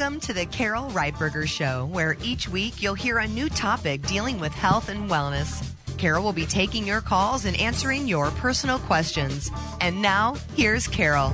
Welcome to the Carol Reitberger Show, where each week you'll hear a new topic dealing with health and wellness. Carol will be taking your calls and answering your personal questions. And now, here's Carol.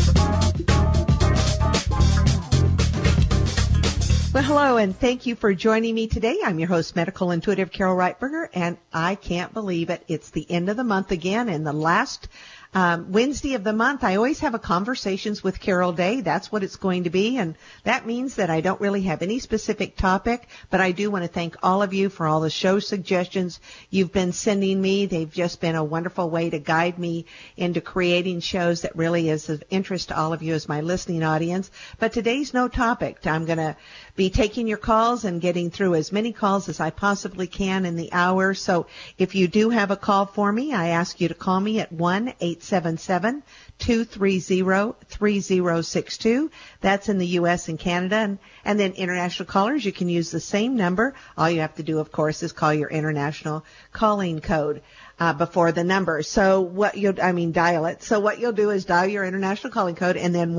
Well, hello, and thank you for joining me today. I'm your host, Medical Intuitive Carol Reitberger, and I can't believe it. It's the end of the month again, and the last Wednesday of the month, I always have a Conversations with Carol Day. That's what it's going to be, and that means that I don't really have any specific topic, but I do want to thank all of you for all the show suggestions you've been sending me. They've just been a wonderful way to guide me into creating shows that really is of interest to all of you as my listening audience. But today's no topic. I'm going to be taking your calls and getting through as many calls as I possibly can in the hour. So if you do have a call for me, I ask you to call me at 1-877-230-3062. That's in the U.S. and Canada. And then international callers, you can use the same number. All you have to do, of course, is call your international calling code before the number. So dial it. So what you'll do is dial your international calling code and then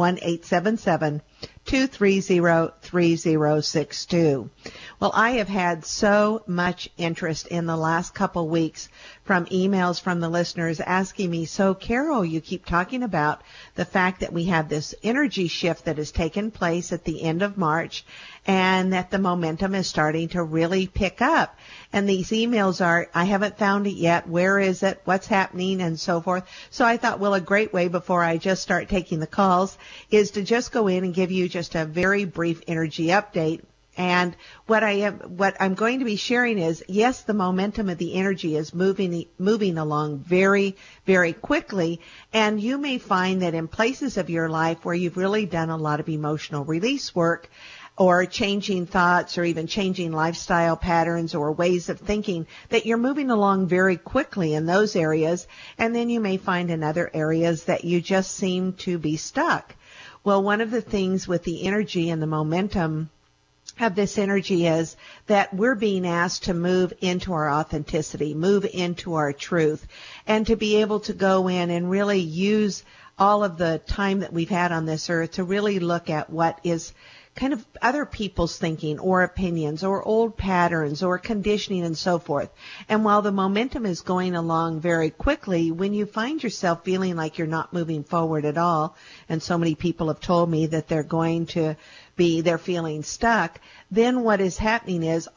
1-877-230-3062. Well, I have had so much interest in the last couple weeks from emails from the listeners asking me, so Carol, you keep talking about the fact that we have this energy shift that has taken place at the end of March and that the momentum is starting to really pick up. And these emails are, I haven't found it yet. Where is it? What's happening? And so forth. So I thought, well, a great way before I just start taking the calls is to just go in and give you just a very brief energy update. And what I'm going to be sharing is, yes, the momentum of the energy is moving along very, very quickly. And you may find that in places of your life where you've really done a lot of emotional release work, or changing thoughts, or even changing lifestyle patterns or ways of thinking, that you're moving along very quickly in those areas. And then you may find in other areas that you just seem to be stuck. Well, one of the things with the energy and the momentum of this energy is that we're being asked to move into our authenticity, move into our truth, and to be able to go in and really use all of the time that we've had on this earth to really look at what is kind of other people's thinking or opinions or old patterns or conditioning and so forth. And while the momentum is going along very quickly, when you find yourself feeling like you're not moving forward at all, and so many people have told me that they're feeling stuck, then what is happening is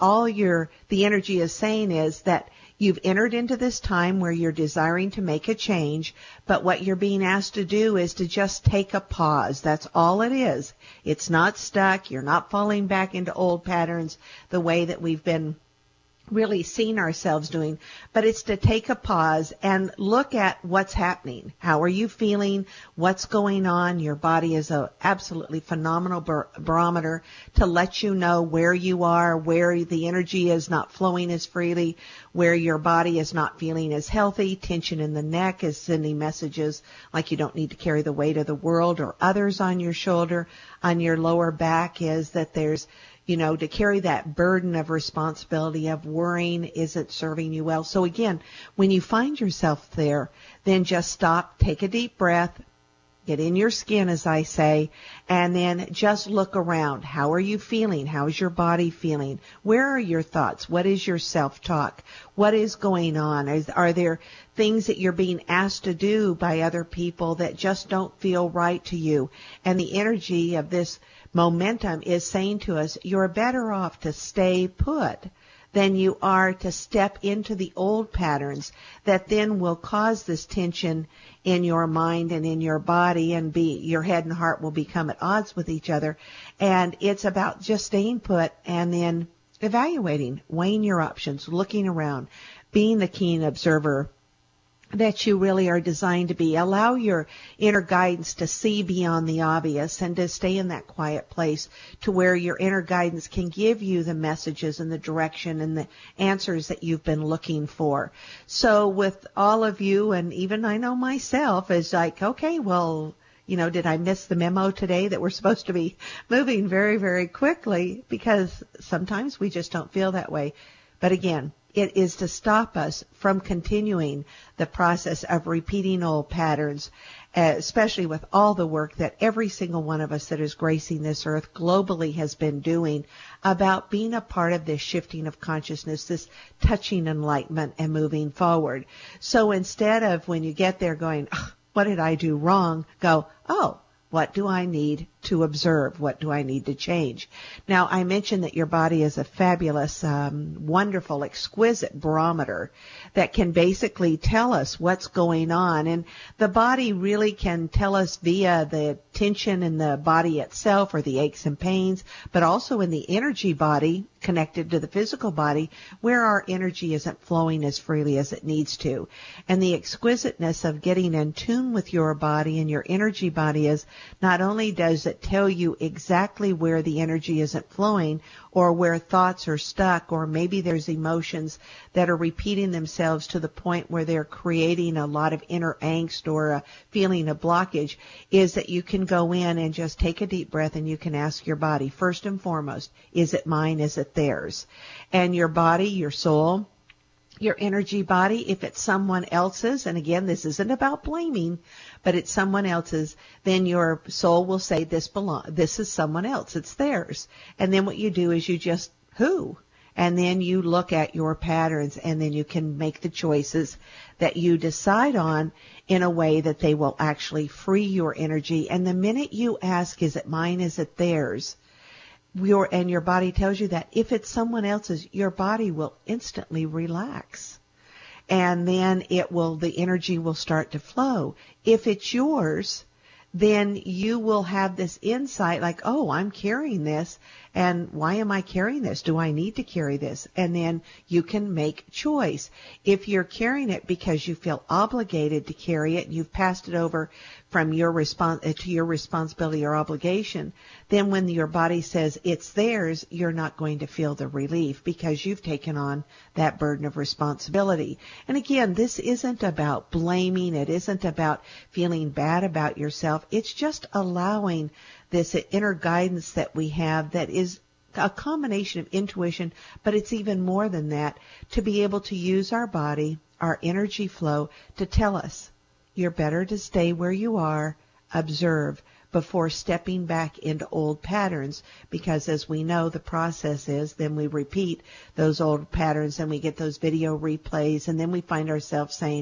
the energy is saying is that you've entered into this time where you're desiring to make a change, but what you're being asked to do is to just take a pause. That's all it is. It's not stuck. You're not falling back into old patterns the way that we've been really seeing ourselves doing, but it's to take a pause and look at what's happening. How are you feeling? What's going on? Your body is an absolutely phenomenal barometer to let you know where you are, where the energy is not flowing as freely, where your body is not feeling as healthy. Tension in the neck is sending messages like you don't need to carry the weight of the world or others on your shoulder. On your lower back is that there's to carry that burden of responsibility of worrying isn't serving you well. So again, when you find yourself there, then just stop, take a deep breath, get in your skin, as I say, and then just look around. How are you feeling? How is your body feeling? Where are your thoughts? What is your self-talk? What is going on? Are there things that you're being asked to do by other people that just don't feel right to you? And the energy of this momentum is saying to us, you're better off to stay put than you are to step into the old patterns that then will cause this tension in your mind and in your body, and your head and heart will become at odds with each other. And it's about just staying put and then evaluating, weighing your options, looking around, being the keen observer that you really are designed to be. Allow your inner guidance to see beyond the obvious and to stay in that quiet place to where your inner guidance can give you the messages and the direction and the answers that you've been looking for. So with all of you, and even I know myself, is like, okay, well, did I miss the memo today that we're supposed to be moving very, very quickly? Because sometimes we just don't feel that way. But again, it is to stop us from continuing the process of repeating old patterns especially with all the work that every single one of us that is gracing this earth globally has been doing about being a part of this shifting of consciousness, this touching enlightenment and moving forward. So instead of when you get there going, oh, what did I do wrong? Go, oh, what do I need to observe? What do I need to change? Now, I mentioned that your body is a fabulous, wonderful, exquisite barometer that can basically tell us what's going on. And the body really can tell us via the tension in the body itself or the aches and pains, but also in the energy body connected to the physical body where our energy isn't flowing as freely as it needs to. And the exquisiteness of getting in tune with your body and your energy body is not only does it tell you exactly where the energy isn't flowing or where thoughts are stuck or maybe there's emotions that are repeating themselves to the point where they're creating a lot of inner angst or a feeling of blockage, is that you can go in and just take a deep breath and you can ask your body, first and foremost, is it mine, is it theirs? And your body, your soul, your energy body, if it's someone else's, and again, this isn't about blaming, but it's someone else's, then your soul will say this is someone else, it's theirs. And then what you do is you just, who? And then you look at your patterns and then you can make the choices that you decide on in a way that they will actually free your energy. And the minute you ask, is it mine, is it theirs? Your body tells you that if it's someone else's, your body will instantly relax. And then the energy will start to flow. If it's yours, then you will have this insight like, oh, I'm carrying this. And why am I carrying this? Do I need to carry this? And then you can make choice. If you're carrying it because you feel obligated to carry it, and you've passed it over from your to your responsibility or obligation, then when your body says it's theirs, you're not going to feel the relief because you've taken on that burden of responsibility. And again, this isn't about blaming. It isn't about feeling bad about yourself. It's just allowing this inner guidance that we have that is a combination of intuition, but it's even more than that, to be able to use our body, our energy flow, to tell us, you're better to stay where you are, observe, before stepping back into old patterns, because as we know, the process is then we repeat those old patterns and we get those video replays, and then we find ourselves saying,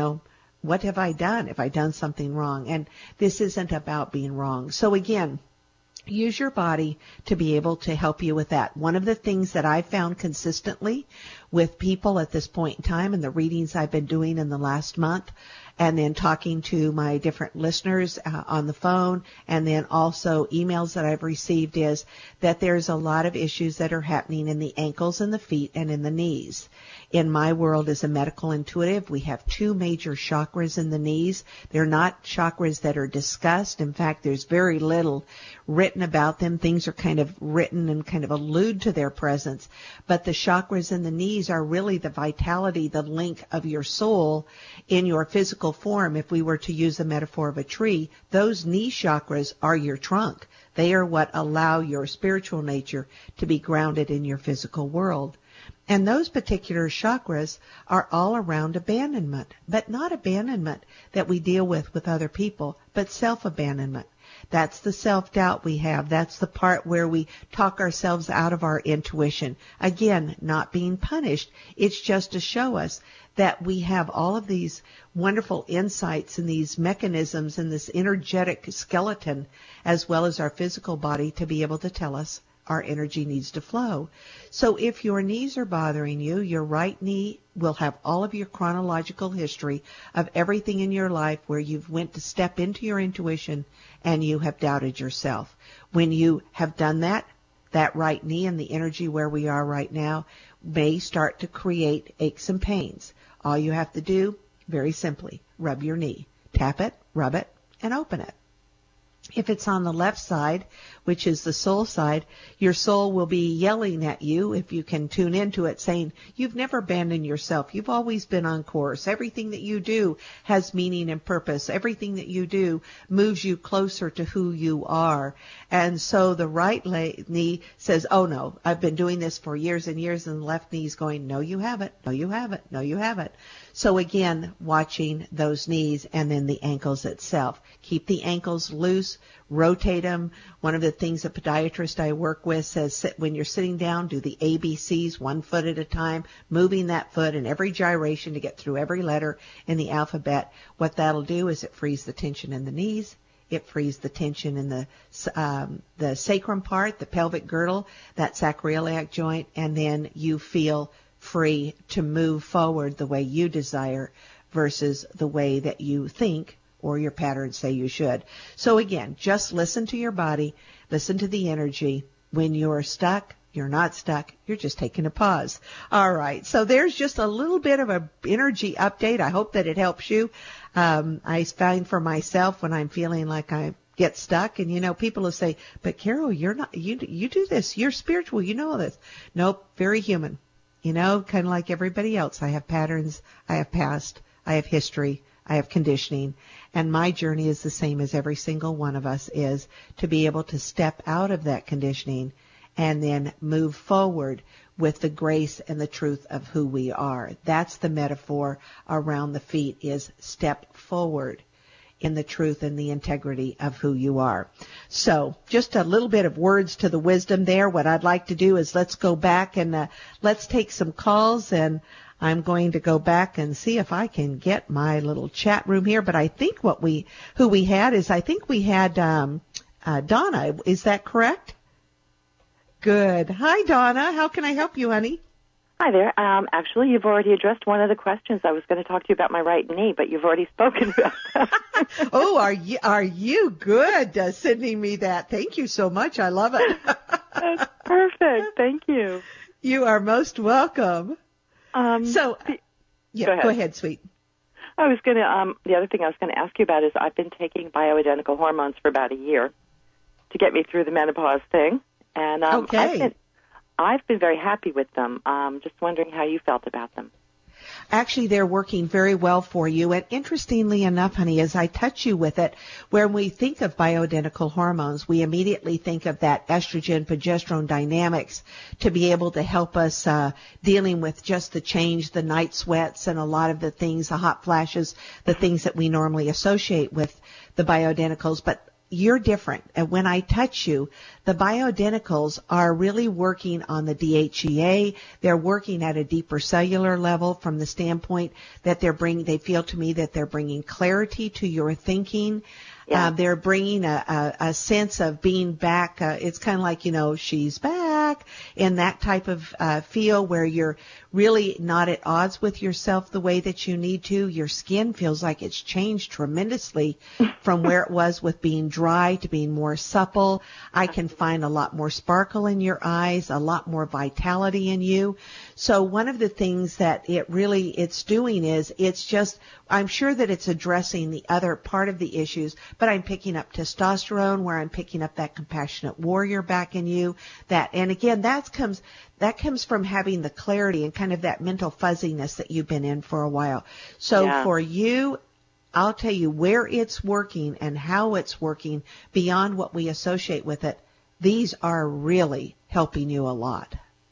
what have I done? Have I done something wrong? And this isn't about being wrong. So again, use your body to be able to help you with that. One of the things that I found consistently with people at this point in time and the readings I've been doing in the last month, and then talking to my different listeners on the phone, and then also emails that I've received, is that there's a lot of issues that are happening in the ankles and the feet and in the knees. In my world as a medical intuitive, we have two major chakras in the knees. They're not chakras that are discussed. In fact, there's very little written about them. Things are kind of written and kind of allude to their presence. But the chakras in the knees are really the vitality, the link of your soul in your physical form. If we were to use the metaphor of a tree, those knee chakras are your trunk. They are what allow your spiritual nature to be grounded in your physical world. And those particular chakras are all around abandonment, but not abandonment that we deal with other people, but self-abandonment. That's the self-doubt we have. That's the part where we talk ourselves out of our intuition. Again, not being punished. It's just to show us that we have all of these wonderful insights and these mechanisms and this energetic skeleton, as well as our physical body, to be able to tell us our energy needs to flow. So if your knees are bothering you, your right knee will have all of your chronological history of everything in your life where you've went to step into your intuition and you have doubted yourself. When you have done that, that right knee and the energy where we are right now may start to create aches and pains. All you have to do, very simply, rub your knee. Tap it, rub it, and open it. If it's on the left side, which is the soul side, your soul will be yelling at you, if you can tune into it, saying, you've never abandoned yourself. You've always been on course. Everything that you do has meaning and purpose. Everything that you do moves you closer to who you are. And so the right knee says, oh no, I've been doing this for years and years, and the left knee is going, no, you haven't. No, you haven't. No, you haven't. So again, watching those knees and then the ankles itself. Keep the ankles loose, rotate them. One of the things a podiatrist I work with says when you're sitting down, do the ABCs 1 foot at a time, moving that foot in every gyration to get through every letter in the alphabet. What that'll do is it frees the tension in the knees. It frees the tension in the sacrum part, the pelvic girdle, that sacroiliac joint, and then you feel free to move forward the way you desire versus the way that you think or your patterns say you should. So again, just listen to your body, listen to the energy. When you're stuck, you're not stuck. You're just taking a pause. All right. So there's just a little bit of an energy update. I hope that it helps you. I find for myself when I'm feeling like I get stuck, and people will say, "But Carol, you're not. You do this. You're spiritual. You know this." Nope. Very human. Kind of like everybody else. I have patterns. I have past. I have history. I have conditioning. And my journey is the same as every single one of us is, to be able to step out of that conditioning and then move forward with the grace and the truth of who we are. That's the metaphor around the feet, is step forward in the truth and the integrity of who you are. So just a little bit of words to the wisdom there. What I'd like to do is let's go back and let's take some calls, and I'm going to go back and see if I can get my little chat room here. But I think who we had Donna. Is that correct? Good. Hi, Donna. How can I help you, honey? Hi there. Actually, you've already addressed one of the questions. I was going to talk to you about my right knee, but you've already spoken about that. Oh, are you good sending me that? Thank you so much. I love it. That's perfect. Thank you. You are most welcome. Go ahead, sweet. I was going to. The other thing I was going to ask you about is I've been taking bioidentical hormones for about a year to get me through the menopause thing, and okay. I've been very happy with them. Just wondering how you felt about them. Actually, they're working very well for you. And interestingly enough, honey, as I touch you with it, when we think of bioidentical hormones, we immediately think of that estrogen, progesterone dynamics to be able to help us dealing with just the change, the night sweats, and a lot of the things, the hot flashes, the things that we normally associate with the bioidenticals. But you're different. And when I touch you, the bioidenticals are really working on the DHEA. They're working at a deeper cellular level from the standpoint that they feel to me that they're bringing clarity to your thinking. Yeah. They're bringing a sense of being back. It's kind of like, she's back, in that type of feel where you're really not at odds with yourself the way that you need to. Your skin feels like it's changed tremendously from where it was with being dry to being more supple. I can find a lot more sparkle in your eyes, a lot more vitality in you. So one of the things that it's doing is I'm sure that it's addressing the other part of the issues, but I'm picking up testosterone, where I'm picking up that compassionate warrior back in you. And again, that comes from having the clarity and kind of that mental fuzziness that you've been in for a while. So For you, I'll tell you where it's working and how it's working beyond what we associate with it. These are really helping you a lot.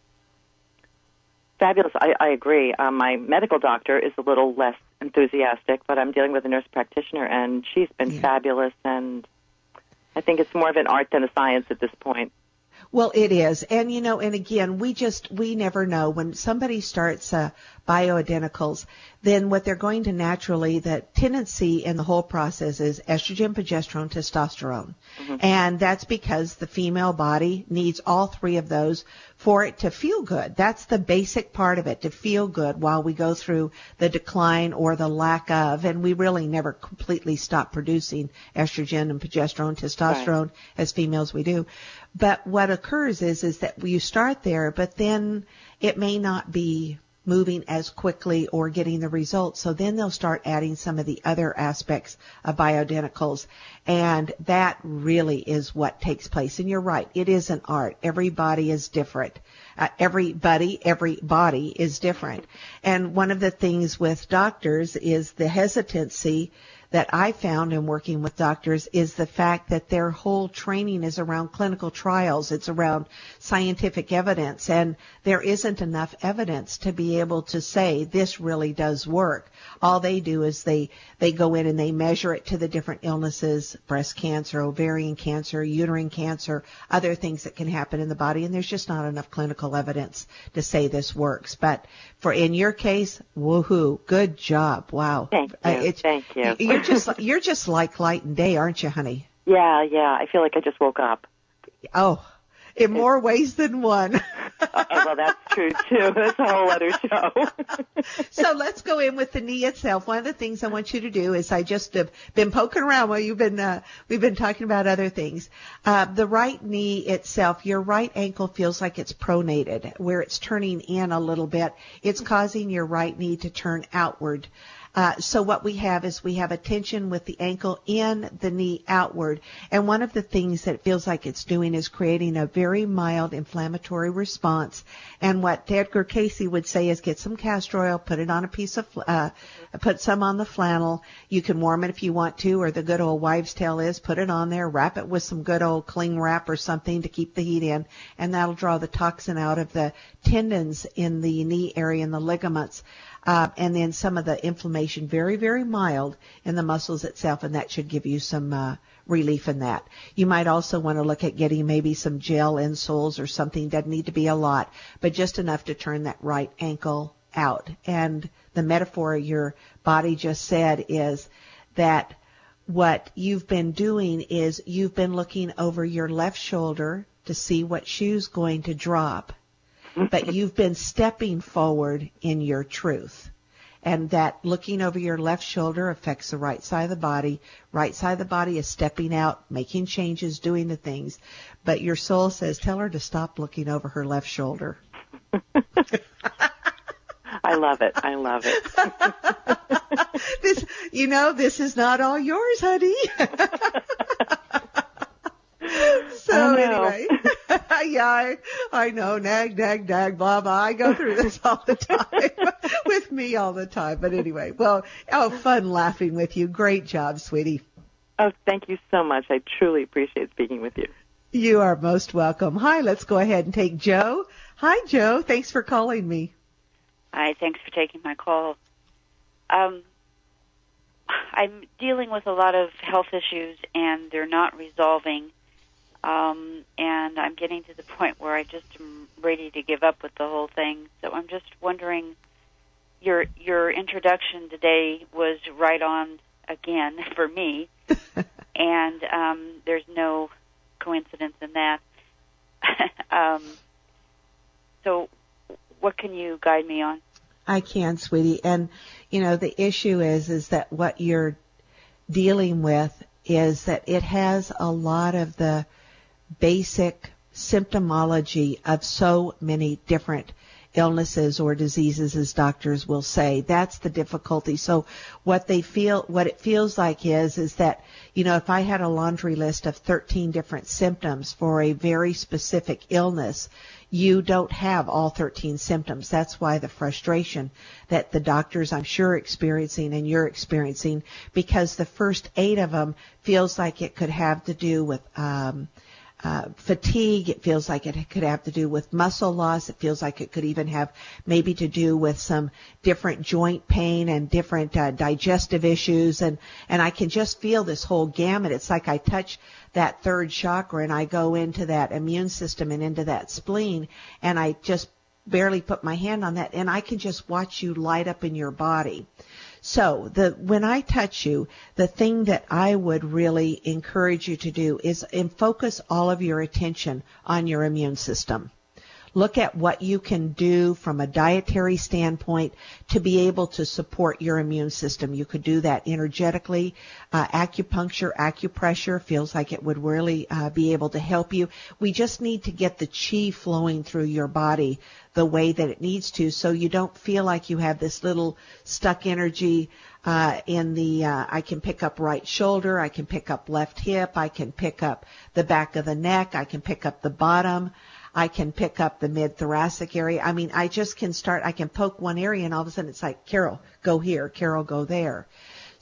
Fabulous. I agree. My medical doctor is a little less enthusiastic, but I'm dealing with a nurse practitioner, and she's been fabulous, and I think it's more of an art than a science at this point. Well, it is. And, and again, we never know. When somebody starts bioidenticals, then what they're going to naturally, the tendency in the whole process is estrogen, progesterone, testosterone. Mm-hmm. And that's because the female body needs all three of those for it to feel good. That's the basic part of it, to feel good while we go through the decline or the lack of. And we really never completely stop producing estrogen and progesterone, testosterone, as females we do. But what occurs is that you start there, but then it may not be moving as quickly or getting the results. So then they'll start adding some of the other aspects of bioidenticals. And that really is what takes place. And you're right. It is an art. Everybody is different. Every body is different. And one of the things with doctors is the hesitancy that I found in working with doctors is the fact that their whole training is around clinical trials. It's around scientific evidence, and there isn't enough evidence to be able to say this really does work. All they do is they go in and they measure it to the different illnesses, breast cancer, ovarian cancer, uterine cancer, other things that can happen in the body, and there's just not enough clinical evidence to say this works. But for in your case, woohoo, good job. Wow. Thank you. Thank you. You're just like light and day, aren't you, honey? Yeah. I feel like I just woke up. Oh, in more ways than one. Well, that's true, too. That's a whole other show. So let's go in with the knee itself. One of the things I want you to do is I just have been poking around while we've been talking about other things. The right knee itself, your right ankle feels like it's pronated, where it's turning in a little bit. It's causing your right knee to turn outward. So what we have is we have a tension with the ankle in, the knee outward. And one of the things that it feels like it's doing is creating a very mild inflammatory response. And what Edgar Casey would say is get some castor oil, put it on a piece of, put some on the flannel. You can warm it if you want to, or the good old wives' tale is put it on there, wrap it with some good old cling wrap or something to keep the heat in, and that'll draw the toxin out of the tendons in the knee area and the ligaments. And then some of the inflammation, very, very mild in the muscles itself, and that should give you some relief in that. You might also want to look at getting maybe some gel insoles or something. Doesn't need to be a lot, but just enough to turn that right ankle out. And the metaphor your body just said is that what you've been doing is you've been looking over your left shoulder to see what shoe's going to drop. But you've been stepping forward in your truth. And that looking over your left shoulder affects the right side of the body. Right side of the body is stepping out, making changes, doing the things. But your soul says, tell her to stop looking over her left shoulder. I love it. This is not all yours, honey. So anyway, yeah, I know, nag, blah, blah. I go through this all the time, with me all the time. But anyway, fun laughing with you. Great job, sweetie. Oh, thank you so much. I truly appreciate speaking with you. You are most welcome. Hi, let's go ahead and take Joe. Hi, Joe. Thanks for calling me. Hi, thanks for taking my call. I'm dealing with a lot of health issues, and they're not resolving. And I'm getting to the point where I just am ready to give up with the whole thing. So I'm just wondering, your introduction today was right on again for me, and there's no coincidence in that. So what can you guide me on? I can, sweetie. And, the issue is that what you're dealing with is that it has a lot of the basic symptomology of so many different illnesses or diseases, as doctors will say. That's the difficulty. So what it feels like is that, if I had a laundry list of 13 different symptoms for a very specific illness, you don't have all 13 symptoms. That's why the frustration that the doctors, I'm sure, experiencing and you're experiencing, because the first 8 of them feels like it could have to do with fatigue. It feels like it could have to do with muscle loss. It feels like it could even have maybe to do with some different joint pain and different digestive issues. And I can just feel this whole gamut. It's like I touch that third chakra and I go into that immune system and into that spleen, and I just barely put my hand on that, and I can just watch you light up in your body. So when I touch you, the thing that I would really encourage you to do is focus all of your attention on your immune system. Look at what you can do from a dietary standpoint to be able to support your immune system. You could do that energetically. Acupuncture, acupressure feels like it would really be able to help you. We just need to get the chi flowing through your body the way that it needs to, so you don't feel like you have this little stuck energy in the, I can pick up right shoulder, I can pick up left hip, I can pick up the back of the neck, I can pick up the bottom, I can pick up the mid-thoracic area. I mean, I just can I can poke one area and all of a sudden it's like, Carol, go here, Carol, go there.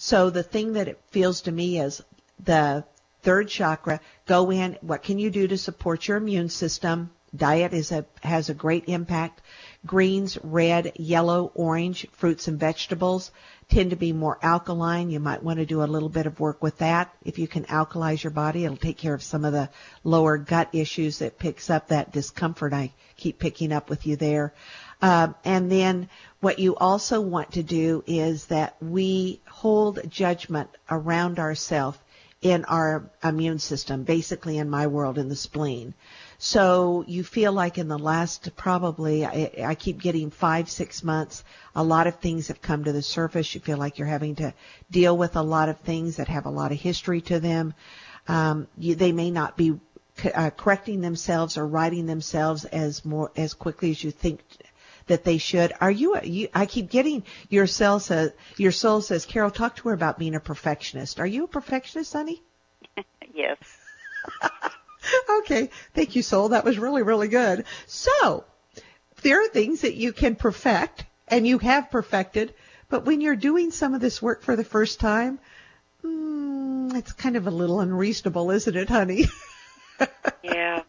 So the thing that it feels to me is the third chakra, go in, what can you do to support your immune system? Diet has a great impact. Greens, red, yellow, orange, fruits and vegetables tend to be more alkaline. You might want to do a little bit of work with that. If you can alkalize your body, it'll take care of some of the lower gut issues that picks up that discomfort I keep picking up with you there. And then what you also want to do is that we hold judgment around ourselves in our immune system, basically in my world, in the spleen. So you feel like in the last probably, I keep getting 5-6 months, a lot of things have come to the surface. You feel like you're having to deal with a lot of things that have a lot of history to them. They may not be correcting themselves or righting themselves as quickly as you think that they should. I keep getting your soul says, Carol, talk to her about being a perfectionist. Are you a perfectionist, honey? Yes. Okay. Thank you, soul. That was really, really good. So there are things that you can perfect and you have perfected, but when you're doing some of this work for the first time, it's kind of a little unreasonable, isn't it, honey? Yeah.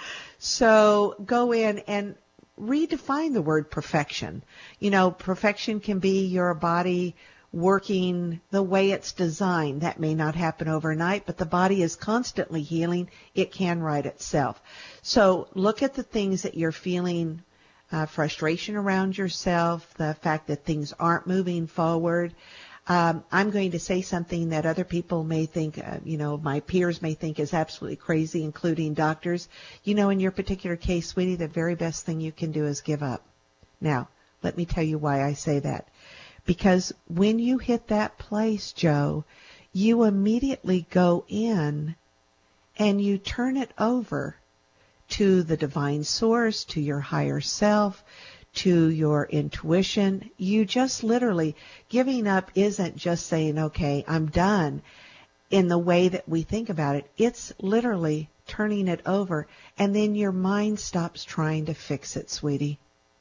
So go in and redefine the word perfection. You know, perfection can be your body working the way it's designed. That may not happen overnight, but the body is constantly healing. It can right itself. So look at the things that you're feeling, frustration around yourself, the fact that things aren't moving forward. I'm going to say something that other people may think, my peers may think is absolutely crazy, including doctors. You know, in your particular case, sweetie, the very best thing you can do is give up. Now, let me tell you why I say that. Because when you hit that place, Joe, you immediately go in and you turn it over to the divine source, to your higher self, to your intuition. You just literally, giving up isn't just saying, okay, I'm done in the way that we think about it. It's literally turning it over, and then your mind stops trying to fix it, sweetie.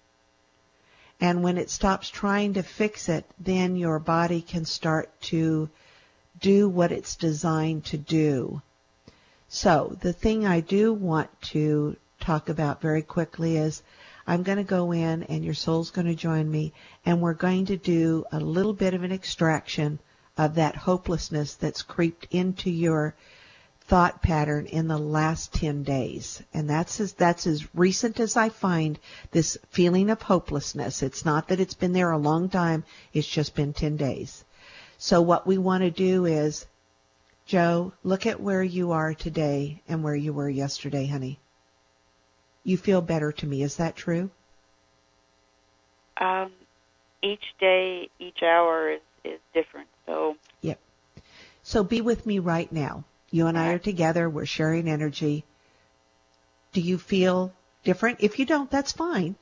And when it stops trying to fix it, then your body can start to do what it's designed to do. So the thing I do want to talk about very quickly is I'm going to go in and your soul's going to join me, and we're going to do a little bit of an extraction of that hopelessness that's creeped into your thought pattern in the last 10 days. And that's as recent as I find this feeling of hopelessness. It's not that it's been there a long time. It's just been 10 days. So what we want to do is, Joe, look at where you are today and where you were yesterday, honey. You feel better to me. Is that true? Each day, each hour is different. So. Yep. So be with me right now. You and I are together. We're sharing energy. Do you feel different? If you don't, that's fine.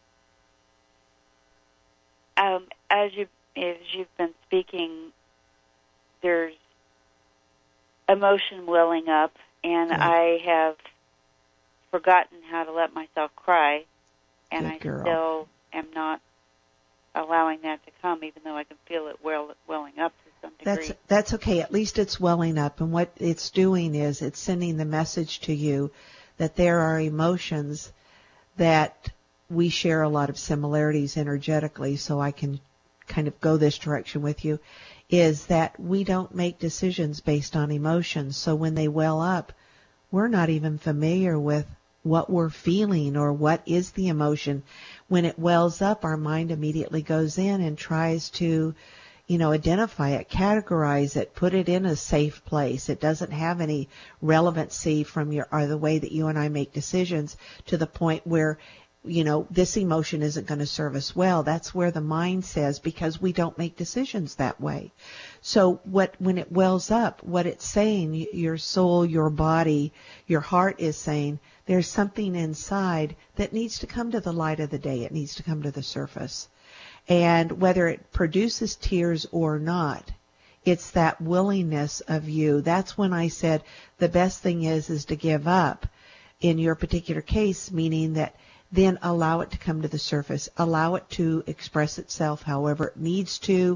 As you've been speaking, there's emotion welling up, and I have forgotten how to let myself cry, and I still am not allowing that to come, even though I can feel it welling up to some degree. That's okay. At least it's welling up, and what it's doing is it's sending the message to you that there are emotions that we share a lot of similarities energetically, so I can kind of go this direction with you, is that we don't make decisions based on emotions. So when they well up, we're not even familiar with what we're feeling or what is the emotion. When it wells up, our mind immediately goes in and tries to, identify it, categorize it, put it in a safe place. It doesn't have any relevancy from the way that you and I make decisions to the point where, this emotion isn't going to serve us well. That's where the mind says, because we don't make decisions that way. So when it wells up, what it's saying, your soul, your body, your heart is saying, there's something inside that needs to come to the light of the day. It needs to come to the surface. And whether it produces tears or not, it's that willingness of you. That's when I said the best thing is to give up in your particular case, meaning that then allow it to come to the surface. Allow it to express itself however it needs to.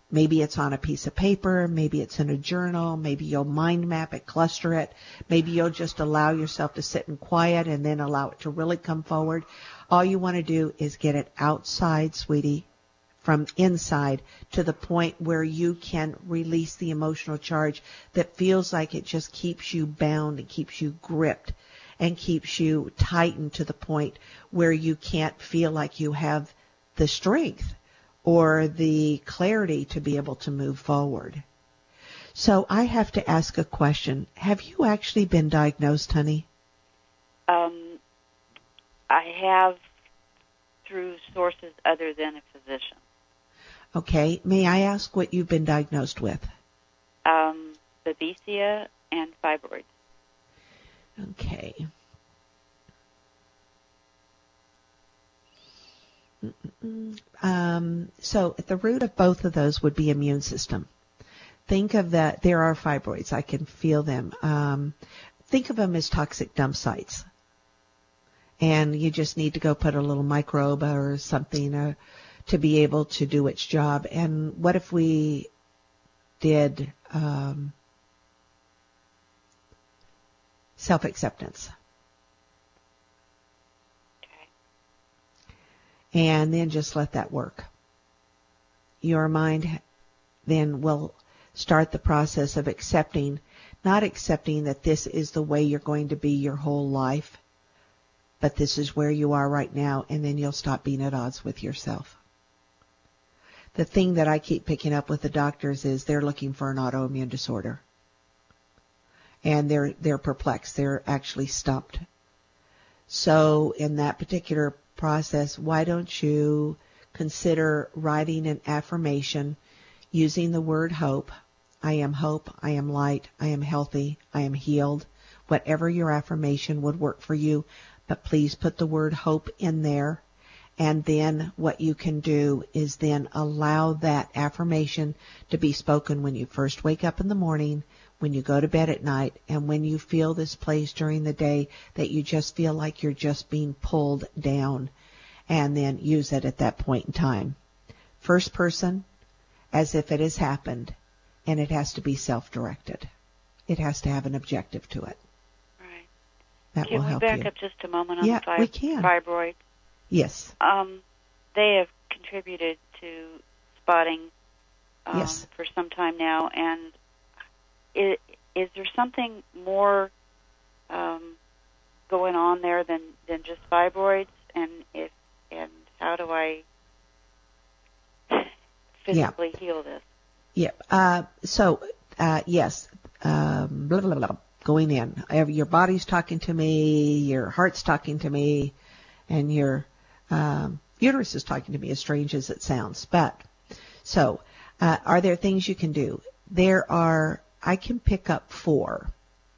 Maybe it's on a piece of paper, maybe it's in a journal, maybe you'll mind map it, cluster it, maybe you'll just allow yourself to sit in quiet and then allow it to really come forward. All you want to do is get it outside, sweetie, from inside to the point where you can release the emotional charge that feels like it just keeps you bound and keeps you gripped and keeps you tightened to the point where you can't feel like you have the strength or the clarity to be able to move forward. So I have to ask a question. Have you actually been diagnosed, honey? I have through sources other than a physician. Okay. May I ask what you've been diagnosed with? Babesia and fibroids. Okay. So at the root of both of those would be immune system. Think of that. There are fibroids. I can feel them. Think of them as toxic dump sites. And you just need to go put a little microbe or something to be able to do its job. And what if we did self-acceptance? And then just let that work. Your mind then will start the process of accepting, not accepting that this is the way you're going to be your whole life, but this is where you are right now, and then you'll stop being at odds with yourself. The thing that I keep picking up with the doctors is they're looking for an autoimmune disorder. And they're perplexed. They're actually stumped. So in that particular process, why don't you consider writing an affirmation using the word hope? I am hope, I am light, I am healthy, I am healed. Whatever your affirmation would work for you, but please put the word hope in there. And then what you can do is then allow that affirmation to be spoken when you first wake up in the morning, when you go to bed at night, and when you feel this place during the day that you just feel like you're just being pulled down, and then use it at that point in time. First person, as if it has happened, and it has to be self-directed. It has to have an objective to it. Right. That will help you. Can we back up just a moment on the fibroids? Yes. They have contributed to spotting yes. for some time now, and is there something more going on there than just fibroids? And how do I physically heal this? Yeah. Yes. Blah, blah, blah, going in. Your body's talking to me. Your heart's talking to me, and your uterus is talking to me. As strange as it sounds, but so are there things you can do? There are. I can pick up 4.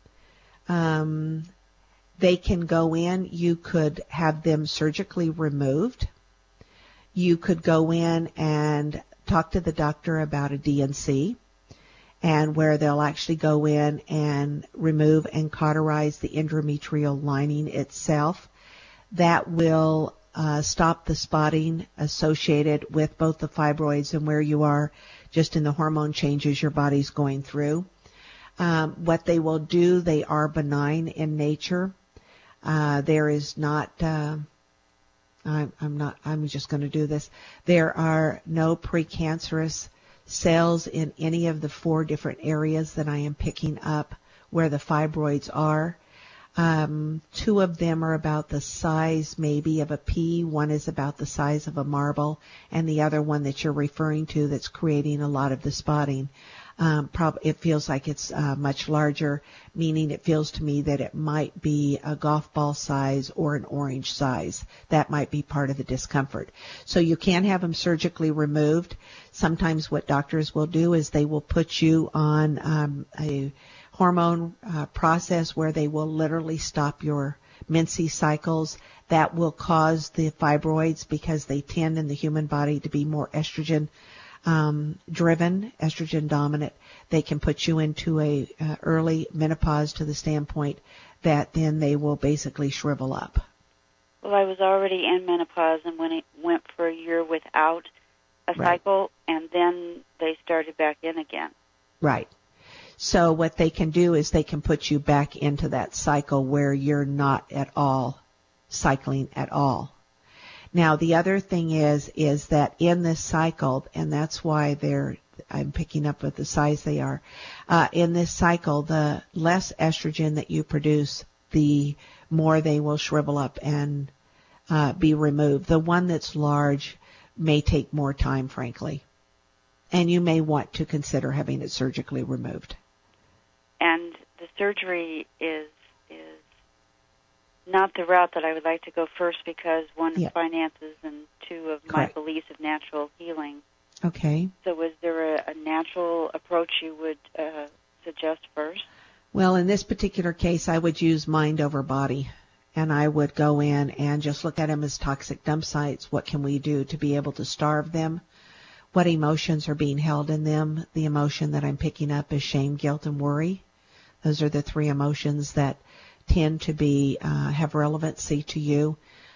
They can go in. You could have them surgically removed. You could go in and talk to the doctor about a DNC, and where they'll actually go in and remove and cauterize the endometrial lining itself. That will stop the spotting associated with both the fibroids and where you are just in the hormone changes your body's going through. What they will do, they are benign in nature. There is not, I'm just going to do this. There are no precancerous cells in any of the 4 different areas that I am picking up where the fibroids are. 2 of them are about the size maybe of a pea. One is about the size of a marble, and the other one that you're referring to that's creating a lot of the spotting. It feels like it's much larger, meaning it feels to me that it might be a golf ball size or an orange size. That might be part of the discomfort. So you can have them surgically removed. Sometimes what doctors will do is they will put you on a hormone process where they will literally stop your menses cycles. That will cause the fibroids, because they tend in the human body to be more estrogen driven, estrogen dominant. They can put you into a early menopause to the standpoint that then they will basically shrivel up. Well, I was already in menopause, and when it went for a year without a cycle, and then they started back in again. Right. So what they can do is they can put you back into that cycle where you're not at all cycling at all. Now, the other thing is that in this cycle, and that's why I'm picking up with the size they are, in this cycle, the less estrogen that you produce, the more they will shrivel up and be removed. The one that's large may take more time, frankly, and you may want to consider having it surgically removed. And the surgery is not the route that I would like to go first because, one, of finances, and two, of my beliefs of natural healing. Okay. So is there a natural approach you would suggest first? Well, in this particular case, I would use mind over body. And I would go in and just look at them as toxic dump sites. What can we do to be able to starve them? What emotions are being held in them? The emotion that I'm picking up is shame, guilt, and worry. Those are the three emotions that tend to be have relevancy to you.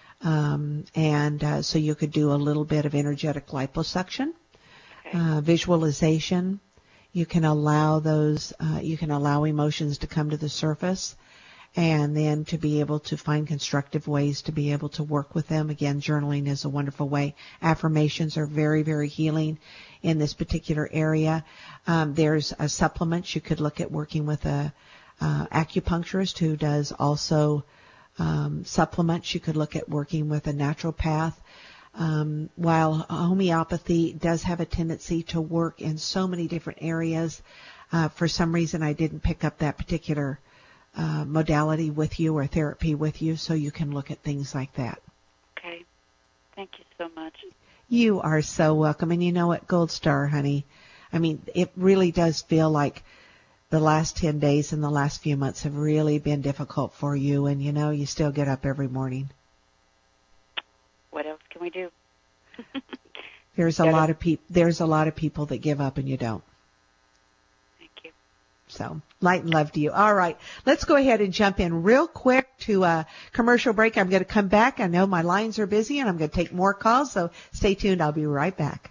So you could do a little bit of energetic liposuction, visualization. You can allow emotions to come to the surface, and then to be able to find constructive ways to be able to work with them. Again, journaling is a wonderful way. Affirmations are very, very healing in this particular area. There's a supplement. You could look at working with a acupuncturist who does also supplements. You could look at working with a naturopath. While homeopathy does have a tendency to work in so many different areas, for some reason I didn't pick up that particular modality with you or therapy with you, so you can look at things like that. Okay. Thank you so much. You are so welcome. And you know what, Gold Star, honey, I mean, it really does feel like the last 10 days and the last few months have really been difficult for you, and you still get up every morning. What else can we do? There's a lot of people that give up and you don't. Thank you. So, light and love to you. All right, let's go ahead and jump in real quick to a commercial break. I'm going to come back. I know my lines are busy and I'm going to take more calls, so stay tuned. I'll be right back.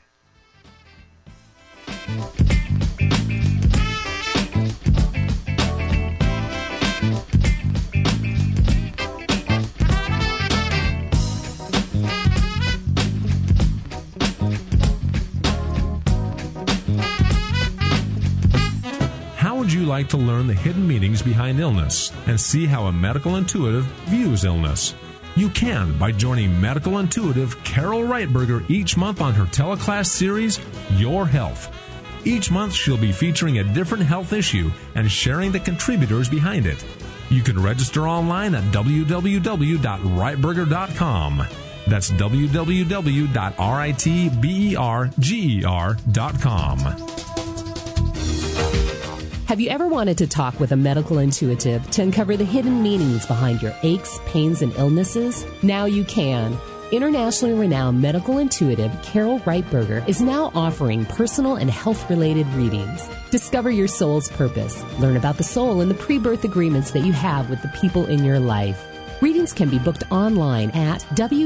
Would you like to learn the hidden meanings behind illness and see how a medical intuitive views illness? You can by joining medical intuitive Carol Reitberger each month on her teleclass series, Your Health. Each month she'll be featuring a different health issue and sharing the contributors behind it. You can register online at www.reitberger.com. That's www.ritberger.com. Have you ever wanted to talk with a medical intuitive to uncover the hidden meanings behind your aches, pains, and illnesses? Now you can. Internationally renowned medical intuitive Carol Reitberger is now offering personal and health-related readings. Discover your soul's purpose. Learn about the soul and the pre-birth agreements that you have with the people in your life. Readings can be booked online at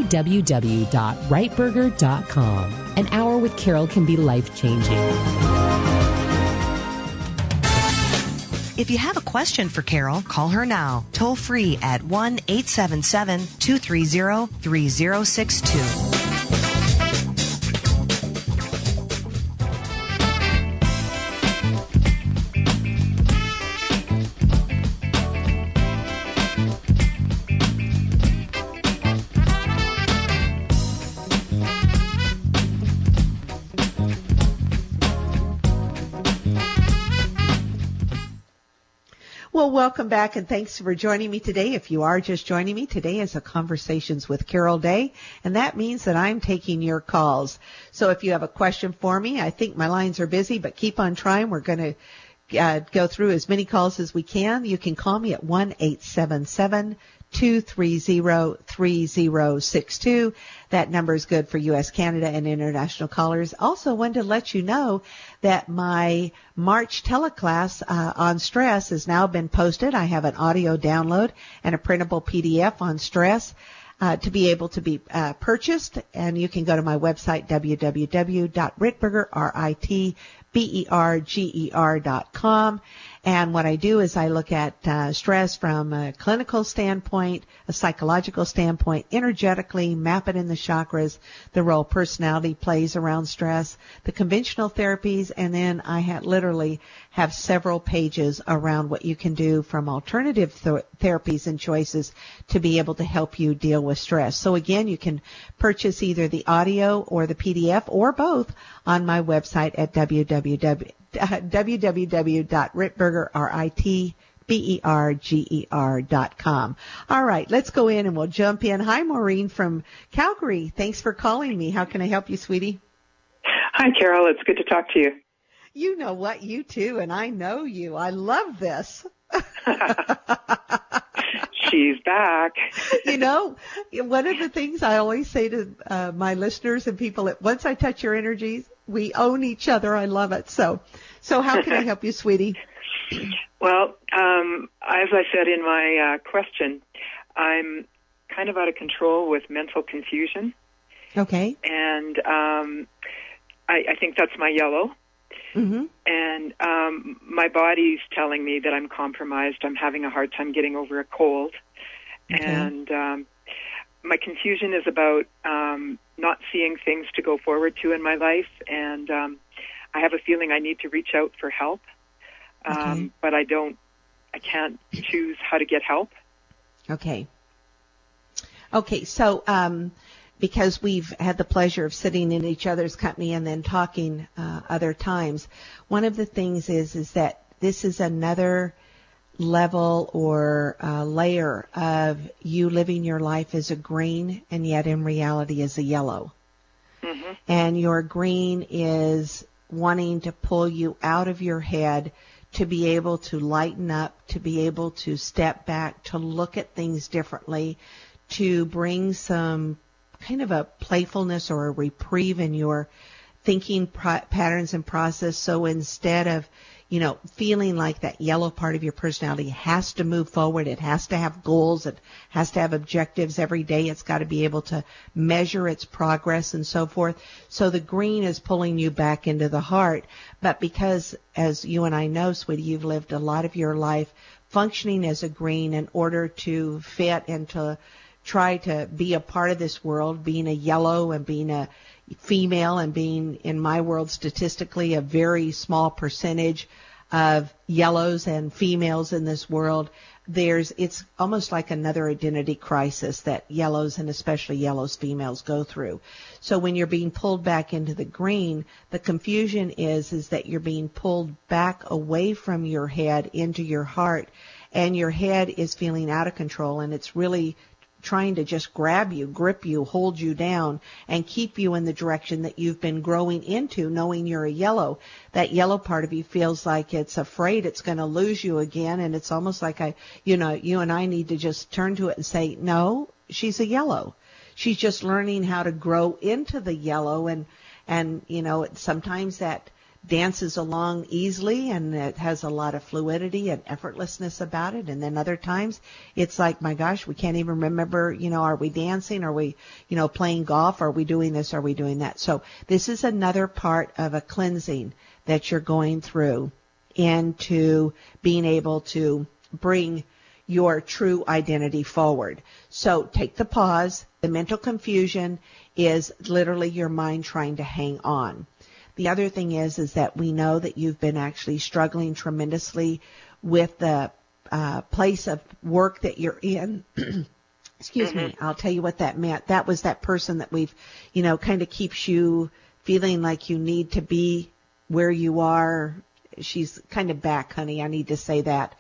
www.reitberger.com. An hour with Carol can be life-changing. If you have a question for Carol, call her now, toll free at 1-877-230-3062. Well, welcome back, and thanks for joining me today. If you are just joining me, today is a Conversations with Carol Day, and that means that I'm taking your calls. So if you have a question for me, I think my lines are busy, but keep on trying. We're going to go through as many calls as we can. You can call me at 1-877-230-3062. That number is good for U.S., Canada, and international callers. Also wanted to let you know that my March teleclass on stress has now been posted. I have an audio download and a printable PDF on stress. to be able to be purchased. And you can go to my website, www.ritberger.com. And what I do is I look at stress from a clinical standpoint, a psychological standpoint, energetically, map it in the chakras, the role personality plays around stress, the conventional therapies, and then I literally have several pages around what you can do from alternative therapies and choices to be able to help you deal with stress. So again, you can purchase either the audio or the PDF or both on my website at www.ritberger.com. All right, let's go in and we'll jump in. Hi, Maureen from Calgary. Thanks for calling me. How can I help you, sweetie? Hi, Carol. It's good to talk to you. You know what? You too, and I know you. I love this. She's back. You know, one of the things I always say to my listeners and people that once I touch your energies, we own each other. I love it. So how can I help you, sweetie? Well, as I said in my question, I'm kind of out of control with mental confusion. Okay. And I think that's my yellow. Mm-hmm. And my body's telling me that I'm compromised. I'm having a hard time getting over a cold. Okay. And my confusion is about not seeing things to go forward to in my life. And I have a feeling I need to reach out for help. But I can't choose how to get help. Okay. Okay, so because we've had the pleasure of sitting in each other's company and then talking other times, one of the things is that this is another level or layer of you living your life as a green and yet in reality as a yellow. Mm-hmm. And your green is wanting to pull you out of your head to be able to lighten up, to be able to step back, to look at things differently, to bring some kind of a playfulness or a reprieve in your thinking patterns and process. So instead of, feeling like that yellow part of your personality has to move forward, it has to have goals, it has to have objectives every day, it's got to be able to measure its progress and so forth. So the green is pulling you back into the heart. But because, as you and I know, sweetie, you've lived a lot of your life functioning as a green in order to fit and to try to be a part of this world, being a yellow and being a female and being, in my world, statistically a very small percentage of yellows and females in this world, it's almost like another identity crisis that yellows and especially yellows females go through. So when you're being pulled back into the green, the confusion is that you're being pulled back away from your head into your heart, and your head is feeling out of control, and it's really trying to just grab you, grip you, hold you down, and keep you in the direction that you've been growing into, knowing you're a yellow. That yellow part of you feels like it's afraid it's going to lose you again, and it's almost like you and I need to just turn to it and say, no, she's a yellow. She's just learning how to grow into the yellow, and sometimes that dances along easily and it has a lot of fluidity and effortlessness about it. And then other times it's like, my gosh, we can't even remember, are we dancing? Are we, playing golf? Are we doing this? Are we doing that? So this is another part of a cleansing that you're going through into being able to bring your true identity forward. So take the pause. The mental confusion is literally your mind trying to hang on. The other thing is that we know that you've been actually struggling tremendously with the place of work that you're in. Excuse me. I'll tell you what that meant. That was that person that we've, kind of keeps you feeling like you need to be where you are. She's kind of back, honey. I need to say that.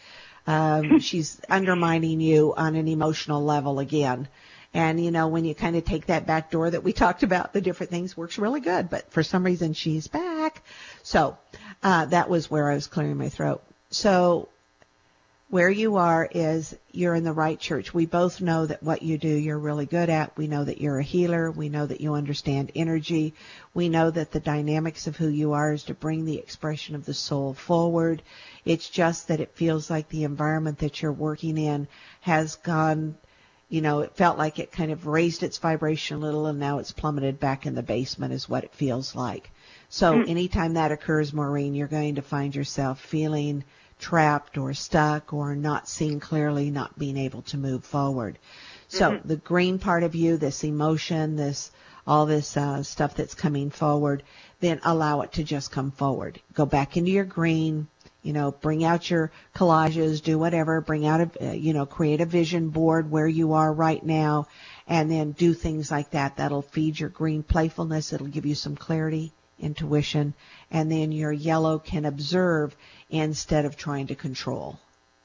She's undermining you on an emotional level again. And, when you kind of take that back door that we talked about, the different things, works really good. But for some reason, she's back. So that was where I was clearing my throat. So where you are is you're in the right church. We both know that what you do, you're really good at. We know that you're a healer. We know that you understand energy. We know that the dynamics of who you are is to bring the expression of the soul forward. It's just that it feels like the environment that you're working in has gone it felt like it kind of raised its vibration a little, and now it's plummeted back in the basement is what it feels like. So anytime that occurs, Maureen, you're going to find yourself feeling trapped or stuck or not seeing clearly, not being able to move forward. So the green part of you, this emotion, all this stuff that's coming forward, then allow it to just come forward. Go back into your green, bring out your collages, do whatever, bring out create a vision board where you are right now, and then do things like that. That'll feed your green playfulness. It'll give you some clarity, intuition, and then your yellow can observe instead of trying to control.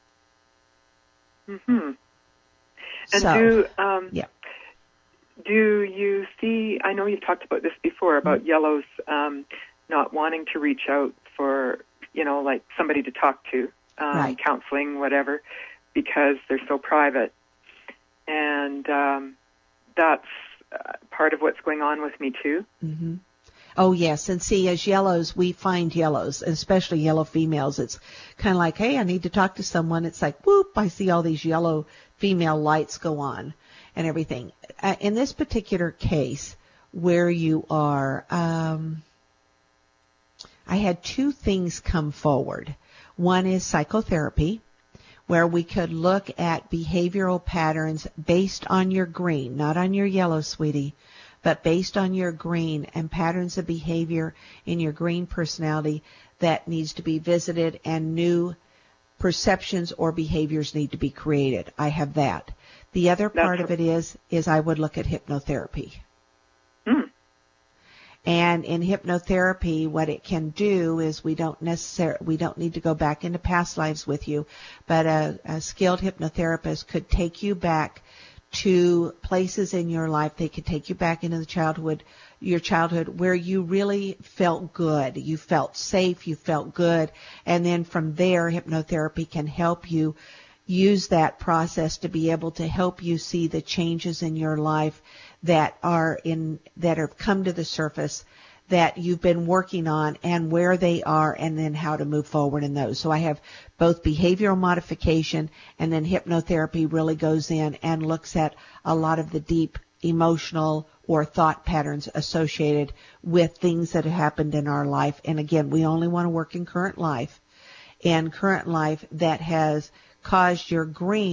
And do you see, I know you've talked about this before, about yellows not wanting to reach out for, like somebody to talk to, counseling, whatever, because they're so private. And that's part of what's going on with me, too. Mm-hmm. Oh, yes. And see, as yellows, we find yellows, especially yellow females. It's kind of like, hey, I need to talk to someone. It's like, whoop, I see all these yellow female lights go on and everything. In this particular case, where you are, I had two things come forward. One is psychotherapy, where we could look at behavioral patterns based on your green, not on your yellow, sweetie, but based on your green and patterns of behavior in your green personality that needs to be visited and new perceptions or behaviors need to be created. I have that. The other part of it is I would look at hypnotherapy. And in hypnotherapy, what it can do is we don't need to go back into past lives with you, but a skilled hypnotherapist could take you back to places in your life. They could take you back into your childhood where you really felt good. You felt safe. You felt good. And then from there, hypnotherapy can help you use that process to be able to help you see the changes in your life that have come to the surface that you've been working on and where they are and then how to move forward in those. So I have both behavioral modification and then hypnotherapy really goes in and looks at a lot of the deep emotional or thought patterns associated with things that have happened in our life. And again, we only want to work in current life that has caused your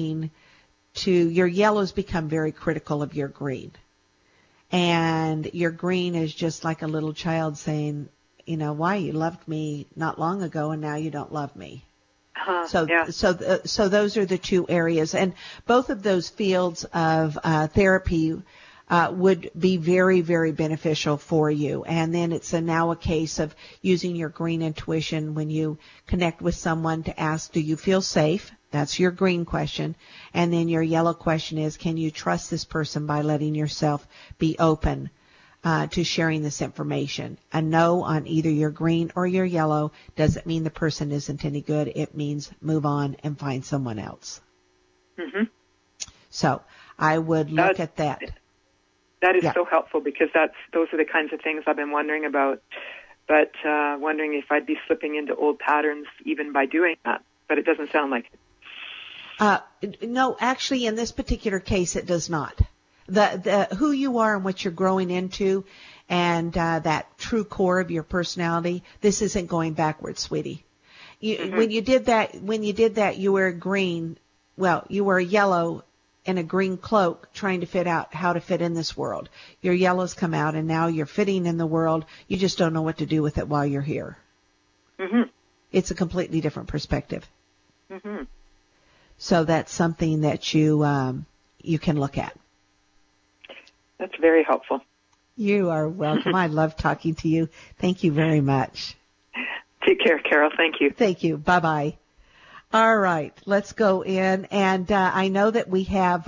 yellows become very critical of your green. And your green is just like a little child saying, why you loved me not long ago and now you don't love me. So those are the two areas. And both of those fields of therapy would be very, very beneficial for you. And then it's now a case of using your green intuition when you connect with someone to ask, do you feel safe? That's your green question. And then your yellow question is, can you trust this person by letting yourself be open to sharing this information? A no on either your green or your yellow doesn't mean the person isn't any good. It means move on and find someone else. Mm-hmm. So I would look at that. That is so helpful because those are the kinds of things I've been wondering about, but wondering if I'd be slipping into old patterns even by doing that. But it doesn't sound like it. No, actually, in this particular case, it does not. The who you are and what you're growing into, and that true core of your personality. This isn't going backwards, sweetie. When you did that, you were green. Well, you were a yellow in a green cloak, trying to fit out how to fit in this world. Your yellows come out, and now you're fitting in the world. You just don't know what to do with it while you're here. Mm-hmm. It's a completely different perspective. Mm-hmm. So that's something that you can look at. That's very helpful. You are welcome. I love talking to you. Thank you very much. Take care, Carol. Thank you. Thank you. Bye-bye. All right. Let's go in. And I know that we have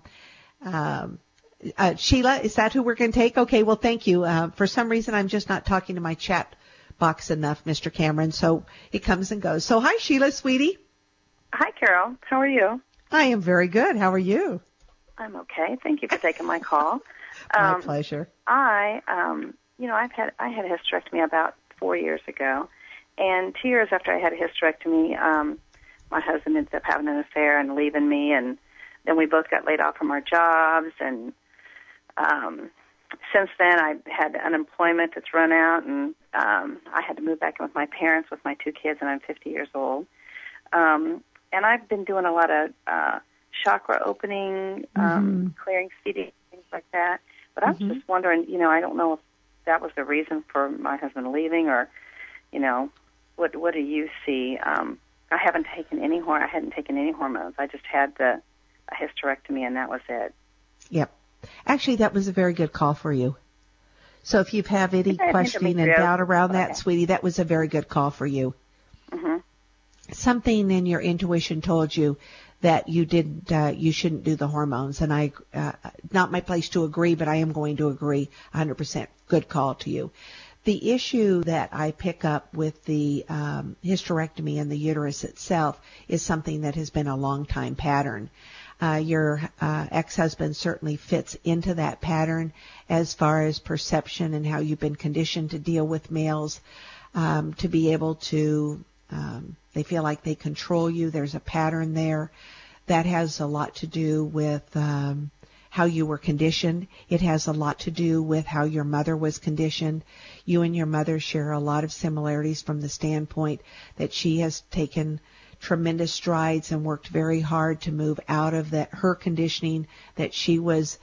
Sheila. Is that who we're going to take? Okay. Well, thank you. For some reason, I'm just not talking to my chat box enough, Mr. Cameron. So it comes and goes. So hi, Sheila, sweetie. Hi, Carol. How are you? I am very good. How are you? I'm okay. Thank you for taking my call. My pleasure. I had a hysterectomy about 4 years ago, and 2 years after I had a hysterectomy, my husband ended up having an affair and leaving me, and then we both got laid off from our jobs, and since then I've had unemployment that's run out, and I had to move back in with my parents with my 2 kids, and I'm 50 years old. And I've been doing a lot of chakra opening, clearing CD, things like that. But I was just wondering, I don't know if that was the reason for my husband leaving, or, what do you see? I hadn't taken any hormones. I just had a hysterectomy, and that was it. Yep. Actually, that was a very good call for you. So if you have any questioning and doubt around that, sweetie, that was a very good call for you. Mm-hmm. Something in your intuition told you that you shouldn't do the hormones, and not my place to agree, but I am going to agree 100%. Good call to you. The issue that I pick up with the hysterectomy and the uterus itself is something that has been a long-time pattern. Your ex-husband certainly fits into that pattern as far as perception and how you've been conditioned to deal with males, to be able to, they feel like they control you. There's a pattern there. That has a lot to do with how you were conditioned. It has a lot to do with how your mother was conditioned. You and your mother share a lot of similarities from the standpoint that she has taken tremendous strides and worked very hard to move out of her conditioning that she was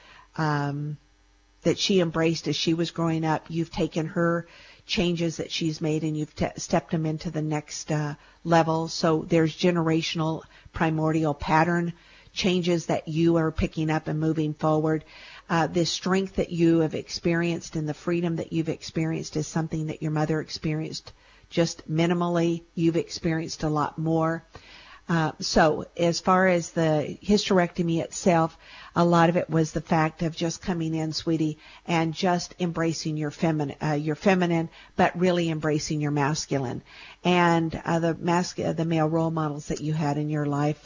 that she embraced as she was growing up. You've taken her changes that she's made and you've stepped them into the next level. So there's generational primordial pattern changes that you are picking up and moving forward. The strength that you have experienced and the freedom that you've experienced is something that your mother experienced just minimally. You've experienced a lot more. So as far as the hysterectomy itself, a lot of it was the fact of just coming in, sweetie, and just embracing your feminine, but really embracing your masculine. And the male role models that you had in your life,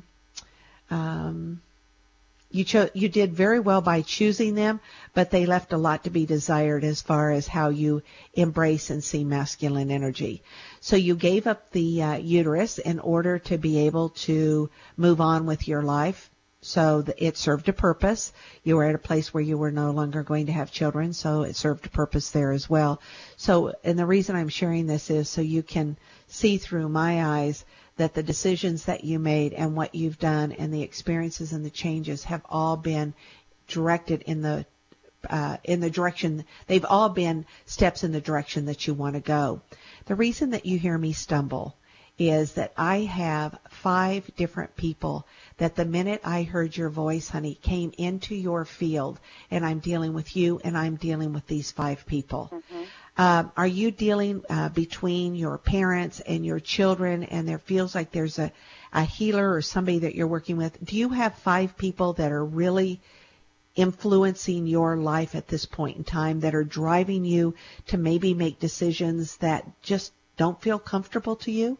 you did very well by choosing them, but they left a lot to be desired as far as how you embrace and see masculine energy. So you gave up the uterus in order to be able to move on with your life. So it served a purpose. You were at a place where you were no longer going to have children, so it served a purpose there as well. So, and the reason I'm sharing this is so you can see through my eyes that the decisions that you made and what you've done and the experiences and the changes have all been directed in the direction, they've all been steps in the direction that you want to go. The reason that you hear me stumble is that I have 5 different people that the minute I heard your voice, honey, came into your field, and I'm dealing with you and I'm dealing with these 5 people. Mm-hmm. Are you dealing between your parents and your children, and there feels like there's a healer or somebody that you're working with? Do you have 5 people that are really influencing your life at this point in time, that are driving you to maybe make decisions that just don't feel comfortable to you?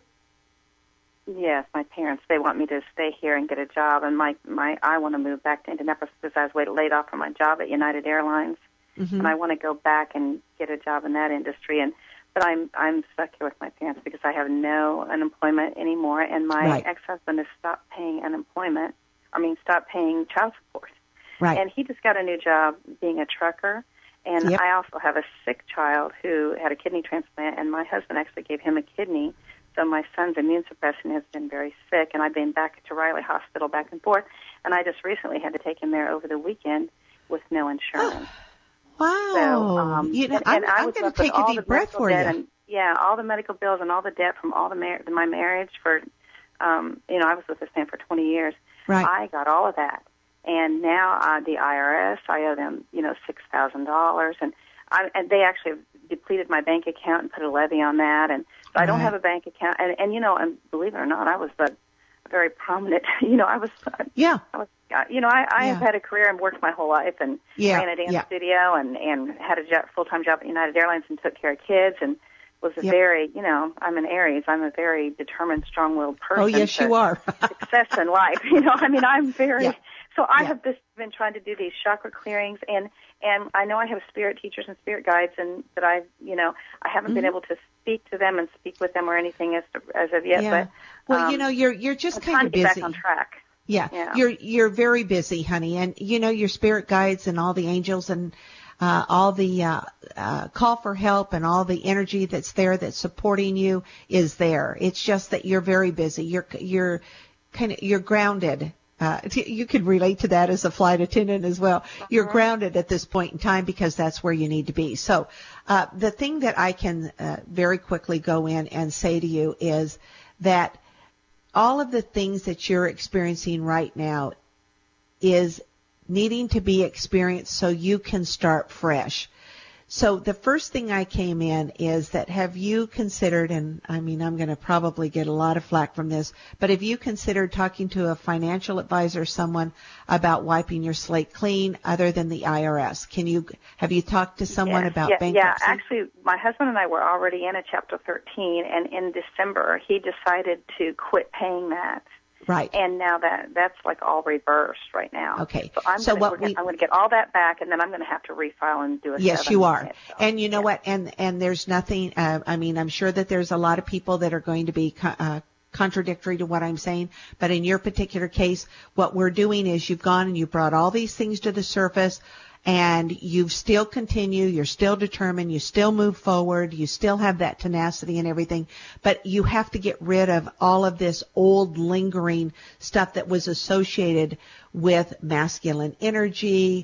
Yes, my parents, they want me to stay here and get a job, and I want to move back to Indianapolis because I was laid off from my job at United Airlines, and I want to go back and get a job in that industry. But I'm stuck here with my parents because I have no unemployment anymore, and my ex-husband has stopped paying stopped paying child support. Right. And he just got a new job being a trucker, and I also have a sick child who had a kidney transplant, and my husband actually gave him a kidney. So my son's immune suppression has been very sick, and I've been back to Riley Hospital back and forth, and I just recently had to take him there over the weekend with no insurance. Wow. So, I'm going to take a deep breath for you. And, all the medical bills and all the debt from all my marriage for, I was with this man for 20 years. Right. I got all of that. And now the IRS, I owe them, $6,000, and they actually depleted my bank account and put a levy on that, and so I don't have a bank account. And believe it or not, I was a very prominent. I have had a career and worked my whole life and ran a dance studio and had a full-time job at United Airlines and took care of kids and was a very, I'm an Aries. I'm a very determined, strong-willed person. Oh, yes, you are. Success in life. I'm very. Yeah. So I have been trying to do these chakra clearings, and I know I have spirit teachers and spirit guides, and that I haven't been able to speak to them and speak with them or anything as of yet. Yeah. But you're just I'm kind of busy. Get back on track. Yeah. You're very busy, honey, and your spirit guides and all the angels and all the call for help and all the energy that's there that's supporting you is there. It's just that you're very busy. You're grounded. You could relate to that as a flight attendant as well. You're grounded at this point in time because that's where you need to be. So the thing that I can very quickly go in and say to you is that all of the things that you're experiencing right now is needing to be experienced so you can start fresh. So the first thing I came in is that have you considered, and I mean I'm going to probably get a lot of flack from this, but have you considered talking to a financial advisor, someone about wiping your slate clean other than the IRS? Have you talked to someone about bankruptcy? Yeah, actually my husband and I were already in a Chapter 13, and in December he decided to quit paying that. Right. And now that's like all reversed right now. Okay. So I'm going to get all that back, and then I'm going to have to refile and do a Yes, 7. you are. So, and you know what? And there's nothing, I'm sure that there's a lot of people that are going to be contradictory to what I'm saying, but in your particular case, what we're doing is you've gone and you brought all these things to the surface, and you've still continue, you're still determined, you still move forward, you still have that tenacity and everything, but you have to get rid of all of this old lingering stuff that was associated with masculine energy,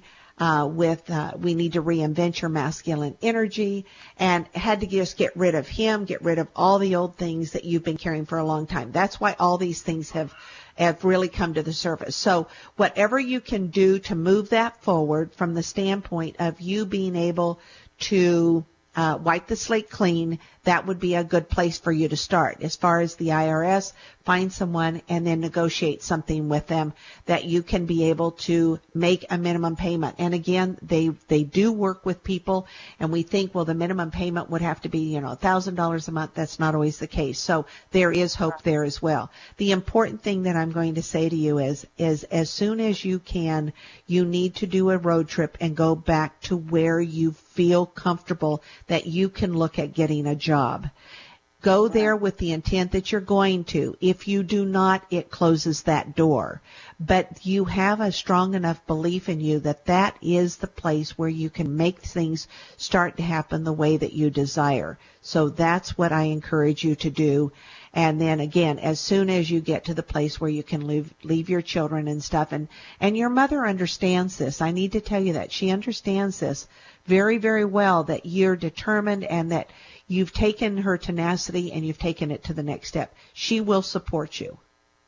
we need to reinvent your masculine energy, and had to just get rid of him, get rid of all the old things that you've been carrying for a long time. That's why all these things have really come to the surface. So whatever you can do to move that forward from the standpoint of you being able to wipe the slate clean, that would be a good place for you to start. As far as the IRS, find someone and then negotiate something with them that you can be able to make a minimum payment. And again, they do work with people, and we think, well, the minimum payment would have to be, $1,000 a month. That's not always the case. So there is hope there as well. The important thing that I'm going to say to you is as soon as you can, you need to do a road trip and go back to where you feel comfortable that you can look at getting a job. Go there with the intent that you're going to. If you do not, it closes that door. But you have a strong enough belief in you that that is the place where you can make things start to happen the way that you desire. So that's what I encourage you to do. And then again, as soon as you get to the place where you can leave your children and stuff, and your mother understands this. I need to tell you that. She understands this very, very well, that you're determined and that you've taken her tenacity and you've taken it to the next step. She will support you.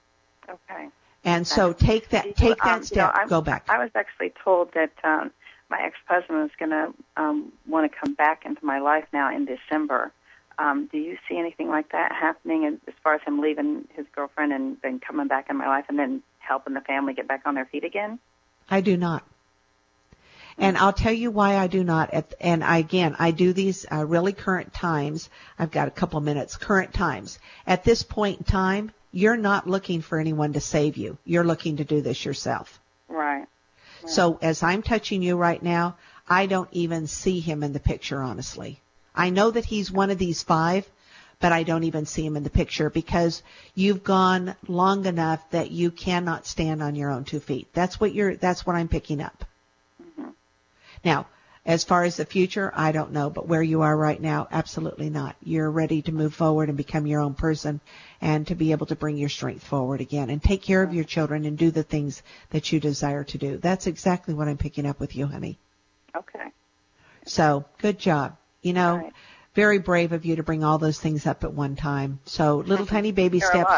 Okay. And so take that step. Go back. I was actually told that my ex-husband was going to want to come back into my life now in December. Do you see anything like that happening as far as him leaving his girlfriend and then coming back in my life and then helping the family get back on their feet again? I do not. And I'll tell you why I do not. I do these really current times. I've got a couple minutes. Current times. At this point in time, you're not looking for anyone to save you. You're looking to do this yourself. Right. So as I'm touching you right now, I don't even see him in the picture, honestly. I know that he's one of these 5, but I don't even see him in the picture because you've gone long enough that you cannot stand on your own 2 feet. That's what I'm picking up. Mm-hmm. Now, as far as the future, I don't know, but where you are right now, absolutely not. You're ready to move forward and become your own person and to be able to bring your strength forward again and take care of your children and do the things that you desire to do. That's exactly what I'm picking up with you, honey. Okay. So, good job. Right. Very brave of you to bring all those things up at one time. So, little tiny baby steps.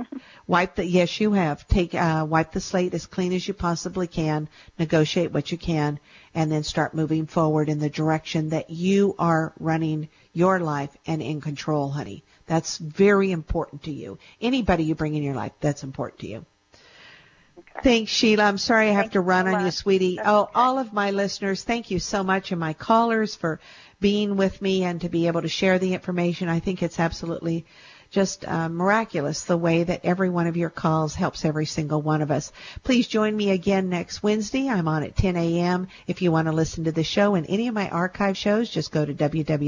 Yes, you have. Wipe the slate as clean as you possibly can, negotiate what you can, and then start moving forward in the direction that you are running your life and in control, honey. That's very important to you. Anybody you bring in your life, that's important to you. Okay. Thanks, Sheila. I'm sorry I have to run on you, sweetie. All of my listeners, thank you so much, and my callers for being with me and to be able to share the information. I think it's absolutely just miraculous the way that every one of your calls helps every single one of us. Please join me again next Wednesday. I'm on at 10 a.m. If you want to listen to the show and any of my archive shows, just go to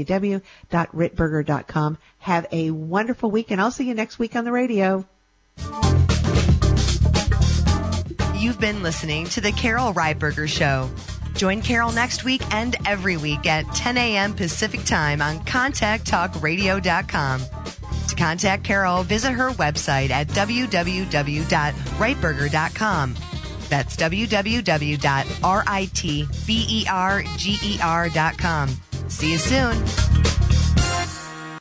www.ritberger.com. Have a wonderful week, and I'll see you next week on the radio. You've been listening to The Carol Reitberger Show. Join Carol next week and every week at 10 a.m. Pacific Time on ContactTalkRadio.com. To contact Carol, visit her website at www.reitberger.com. That's www.ritberger.com. See you soon.